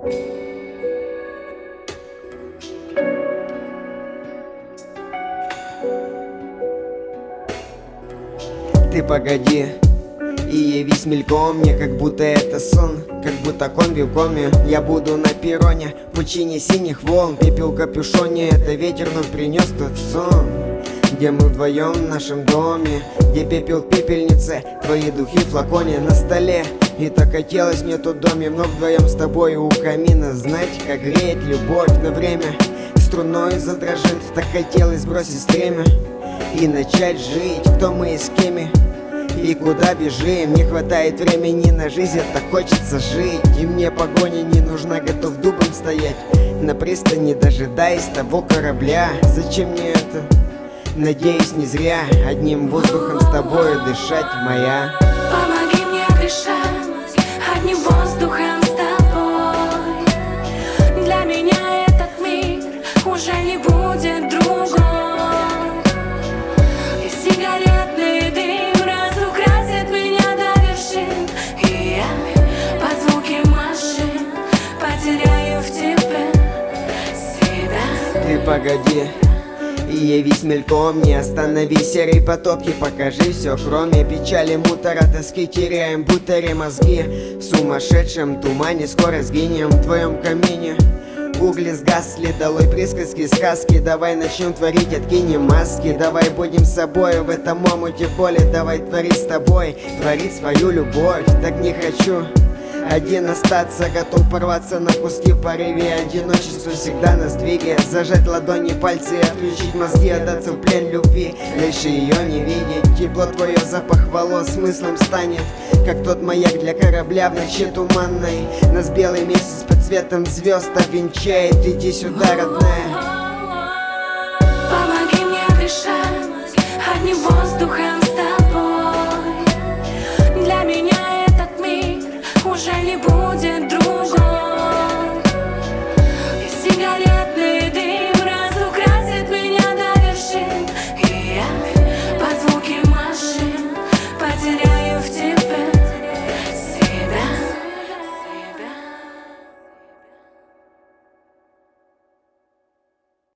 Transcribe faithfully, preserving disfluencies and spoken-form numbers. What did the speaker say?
Ты погоди и явись мельком мне, как будто это сон, как будто конви в коме. Я буду на перроне, в пучине синих волн. Пепел в капюшоне, это ветер вновь принес тот сон, где мы вдвоем в нашем доме, где пепел в пепельнице, твои духи в флаконе на столе. И так хотелось мне тут доме, вновь вдвоем с тобой у камина. Знать, как греет любовь на время, струной задрожит. Так хотелось бросить стремя и начать жить. Кто мы и с кем и куда бежим. Не хватает времени на жизнь, а так хочется жить. И мне погоня не нужна, готов дубом стоять на пристани, дожидаясь того корабля. Зачем мне это? Надеюсь, не зря одним воздухом с тобой дышать, моя. Помоги мне дышать одним воздухом с тобой. Для меня этот мир уже не будет другой. И сигаретный дым разукрасит меня до вершин. И я под звуки машин потеряю в тебе себя. Ты погоди и явись мельком, не останови серые потоки. Покажи все, кроме печали, мутора, тоски. Теряем будто мозги в сумасшедшем тумане. Скоро сгинем в твоем камине. Угли сгасли, долой присказки, сказки. Давай начнем творить, откинем маски. Давай будем собой в этом омуте боли. Давай творить с тобой, творить свою любовь. Так не хочу один остаться, готов порваться на куски в порыве одиночества всегда на сдвиге. Зажать ладони, пальцы, отключить мозги, отдаться в плен любви. Дальше ее не видеть. Тепло твое, запах волос смыслом станет, как тот маяк для корабля в ночи туманной. Нас белый месяц под цветом звезд обвенчает. Иди сюда, родная.